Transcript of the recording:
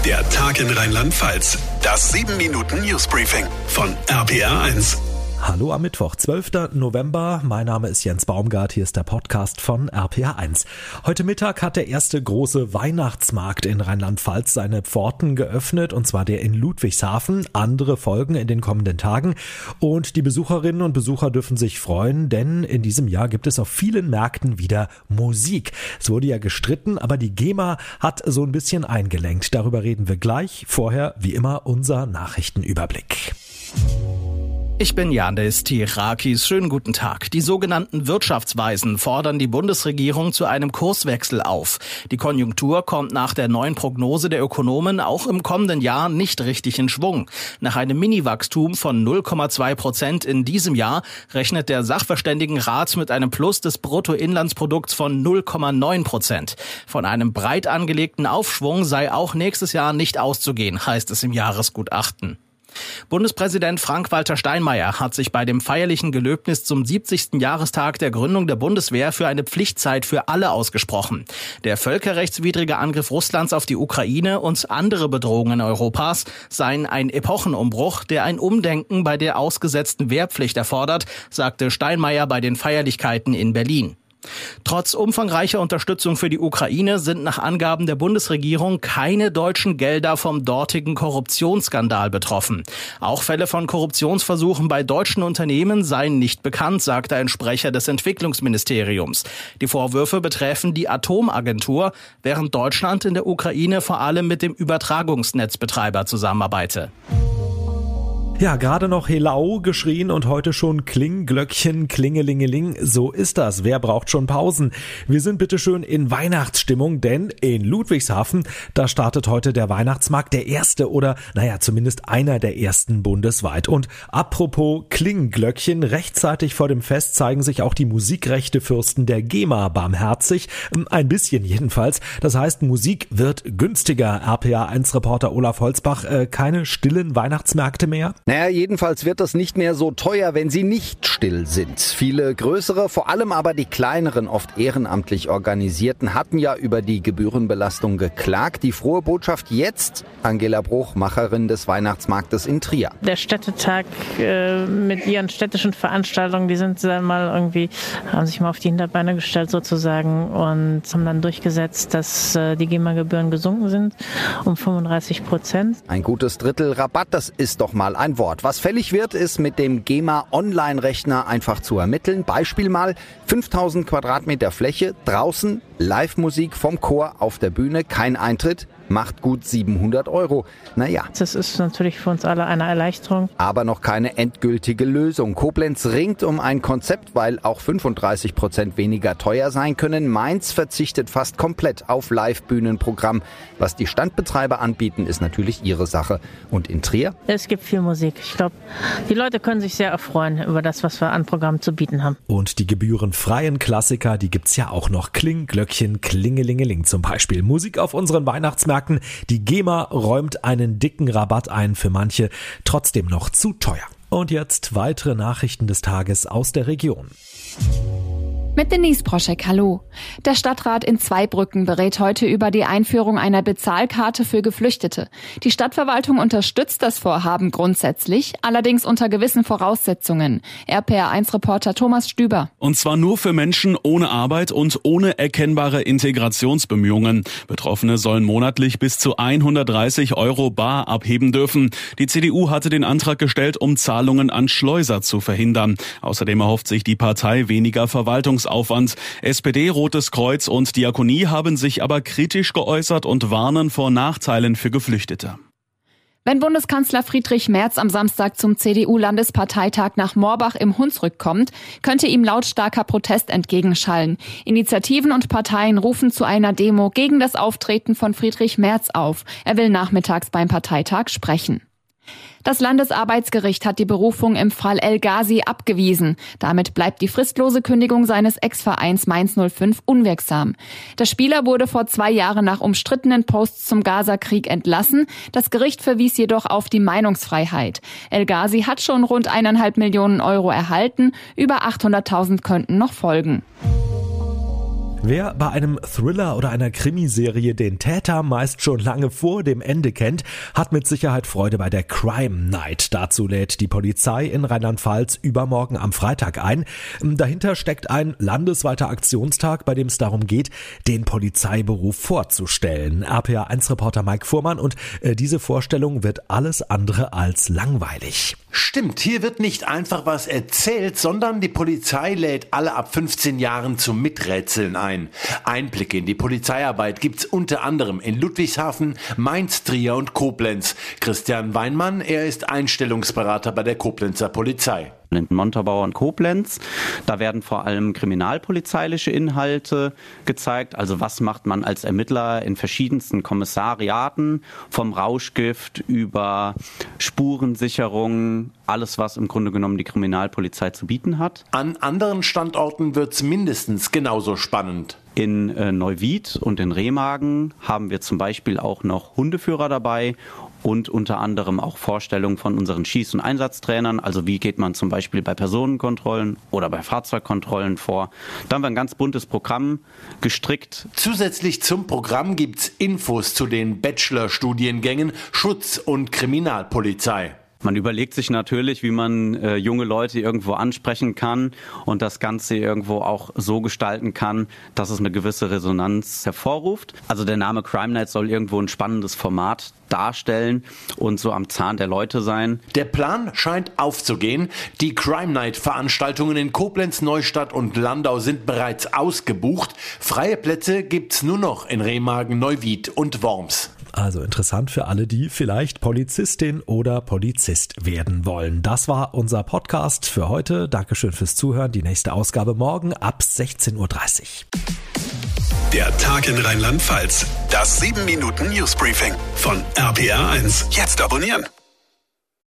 Der Tag in Rheinland-Pfalz. Das 7-Minuten-Newsbriefing von RPR1. Hallo am Mittwoch, 12. November. Mein Name ist Jens Baumgart. Hier ist der Podcast von RPR1. Heute Mittag hat der erste große Weihnachtsmarkt in Rheinland-Pfalz seine Pforten geöffnet, und zwar der in Ludwigshafen. Andere folgen in den kommenden Tagen. Und die Besucherinnen und Besucher dürfen sich freuen, denn in diesem Jahr gibt es auf vielen Märkten wieder Musik. Es wurde ja gestritten, aber die GEMA hat so ein bisschen eingelenkt. Darüber reden wir gleich. Vorher, wie immer, unser Nachrichtenüberblick. Ich bin Yandis Tirakis. Schönen guten Tag. Die sogenannten Wirtschaftsweisen fordern die Bundesregierung zu einem Kurswechsel auf. Die Konjunktur kommt nach der neuen Prognose der Ökonomen auch im kommenden Jahr nicht richtig in Schwung. Nach einem Mini-Wachstum von 0,2% in diesem Jahr rechnet der Sachverständigenrat mit einem Plus des Bruttoinlandsprodukts von 0,9%. Von einem breit angelegten Aufschwung sei auch nächstes Jahr nicht auszugehen, heißt es im Jahresgutachten. Bundespräsident Frank-Walter Steinmeier hat sich bei dem feierlichen Gelöbnis zum 70. Jahrestag der Gründung der Bundeswehr für eine Pflichtzeit für alle ausgesprochen. Der völkerrechtswidrige Angriff Russlands auf die Ukraine und andere Bedrohungen Europas seien ein Epochenumbruch, der ein Umdenken bei der ausgesetzten Wehrpflicht erfordert, sagte Steinmeier bei den Feierlichkeiten in Berlin. Trotz umfangreicher Unterstützung für die Ukraine sind nach Angaben der Bundesregierung keine deutschen Gelder vom dortigen Korruptionsskandal betroffen. Auch Fälle von Korruptionsversuchen bei deutschen Unternehmen seien nicht bekannt, sagte ein Sprecher des Entwicklungsministeriums. Die Vorwürfe betreffen die Atomagentur, während Deutschland in der Ukraine vor allem mit dem Übertragungsnetzbetreiber zusammenarbeite. Ja, gerade noch Helau geschrien und heute schon Klingglöckchen, Klingelingeling. So ist das. Wer braucht schon Pausen? Wir sind bitteschön in Weihnachtsstimmung, denn in Ludwigshafen, da startet heute der Weihnachtsmarkt, der erste oder, zumindest einer der ersten bundesweit. Und apropos Klingglöckchen, rechtzeitig vor dem Fest zeigen sich auch die Musikrechtefürsten der GEMA barmherzig. Ein bisschen jedenfalls. Das heißt, Musik wird günstiger. RPA1-Reporter Olaf Holzbach, keine stillen Weihnachtsmärkte mehr? Naja, jedenfalls wird es nicht mehr so teuer, wenn sie nicht still sind. Viele größere, vor allem aber die kleineren, oft ehrenamtlich organisierten, hatten ja über die Gebührenbelastung geklagt. Die frohe Botschaft jetzt, Angela Bruch, Macherin des Weihnachtsmarktes in Trier. Der Städtetag mit ihren städtischen Veranstaltungen, die sind dann haben sich mal auf die Hinterbeine gestellt sozusagen und haben dann durchgesetzt, dass die GEMA-Gebühren gesunken sind um 35%. Ein gutes Drittel Rabatt, das ist doch mal ein Wort. Was fällig wird, ist mit dem GEMA-Online-Rechner einfach zu ermitteln. Beispiel mal 5000 Quadratmeter Fläche, draußen Live-Musik vom Chor auf der Bühne, kein Eintritt, macht gut 700 €. Naja. Das ist natürlich für uns alle eine Erleichterung. Aber noch keine endgültige Lösung. Koblenz ringt um ein Konzept, weil auch 35% weniger teuer sein können. Mainz verzichtet fast komplett auf Live-Bühnenprogramm. Was die Standbetreiber anbieten, ist natürlich ihre Sache. Und in Trier? Es gibt viel Musik. Ich glaube, die Leute können sich sehr erfreuen über das, was wir an Programm zu bieten haben. Und die gebührenfreien Klassiker, die gibt's ja auch noch. Klingglöckchen, Klingelingeling zum Beispiel. Musik auf unseren Weihnachtsmärkten. Die GEMA räumt einen dicken Rabatt ein, für manche trotzdem noch zu teuer. Und jetzt weitere Nachrichten des Tages aus der Region. Mit Denise Proschek, hallo. Der Stadtrat in Zweibrücken berät heute über die Einführung einer Bezahlkarte für Geflüchtete. Die Stadtverwaltung unterstützt das Vorhaben grundsätzlich, allerdings unter gewissen Voraussetzungen. RPR1-Reporter Thomas Stüber. Und zwar nur für Menschen ohne Arbeit und ohne erkennbare Integrationsbemühungen. Betroffene sollen monatlich bis zu 130 € bar abheben dürfen. Die CDU hatte den Antrag gestellt, um Zahlungen an Schleuser zu verhindern. Außerdem erhofft sich die Partei weniger Verwaltungsaufwand. SPD, Rotes Kreuz und Diakonie haben sich aber kritisch geäußert und warnen vor Nachteilen für Geflüchtete. Wenn Bundeskanzler Friedrich Merz am Samstag zum CDU-Landesparteitag nach Morbach im Hunsrück kommt, könnte ihm lautstarker Protest entgegenschallen. Initiativen und Parteien rufen zu einer Demo gegen das Auftreten von Friedrich Merz auf. Er will nachmittags beim Parteitag sprechen. Das Landesarbeitsgericht hat die Berufung im Fall El Ghazi abgewiesen. Damit bleibt die fristlose Kündigung seines Ex-Vereins Mainz 05 unwirksam. Der Spieler wurde vor 2 Jahren nach umstrittenen Posts zum Gaza-Krieg entlassen. Das Gericht verwies jedoch auf die Meinungsfreiheit. El Ghazi hat schon rund 1,5 Millionen € erhalten. Über 800.000 könnten noch folgen. Wer bei einem Thriller oder einer Krimiserie den Täter meist schon lange vor dem Ende kennt, hat mit Sicherheit Freude bei der Crime Night. Dazu lädt die Polizei in Rheinland-Pfalz übermorgen am Freitag ein. Dahinter steckt ein landesweiter Aktionstag, bei dem es darum geht, den Polizeiberuf vorzustellen. RPA1-Reporter Mike Fuhrmann, und diese Vorstellung wird alles andere als langweilig. Stimmt, hier wird nicht einfach was erzählt, sondern die Polizei lädt alle ab 15 Jahren zum Miträtseln ein. Einblicke in die Polizeiarbeit gibt's unter anderem in Ludwigshafen, Mainz, Trier und Koblenz. Christian Weinmann, er ist Einstellungsberater bei der Koblenzer Polizei. In Montabaur und Koblenz, da werden vor allem kriminalpolizeiliche Inhalte gezeigt. Also was macht man als Ermittler in verschiedensten Kommissariaten, vom Rauschgift über Spurensicherung, alles was im Grunde genommen die Kriminalpolizei zu bieten hat. An anderen Standorten wird's mindestens genauso spannend. In Neuwied und in Remagen haben wir zum Beispiel auch noch Hundeführer dabei und unter anderem auch Vorstellungen von unseren Schieß- und Einsatztrainern. Also wie geht man zum Beispiel bei Personenkontrollen oder bei Fahrzeugkontrollen vor. Da haben wir ein ganz buntes Programm gestrickt. Zusätzlich zum Programm gibt's Infos zu den Bachelor-Studiengängen Schutz- und Kriminalpolizei. Man überlegt sich natürlich, wie man junge Leute irgendwo ansprechen kann und das Ganze irgendwo auch so gestalten kann, dass es eine gewisse Resonanz hervorruft. Also der Name Crime Night soll irgendwo ein spannendes Format darstellen und so am Zahn der Leute sein. Der Plan scheint aufzugehen. Die Crime Night Veranstaltungen in Koblenz, Neustadt und Landau sind bereits ausgebucht. Freie Plätze gibt's nur noch in Remagen, Neuwied und Worms. Also interessant für alle, die vielleicht Polizistin oder Polizist werden wollen. Das war unser Podcast für heute. Dankeschön fürs Zuhören. Die nächste Ausgabe morgen ab 16:30 Uhr. Der Tag in Rheinland-Pfalz. Das 7-Minuten-Newsbriefing von RPA1. Jetzt abonnieren.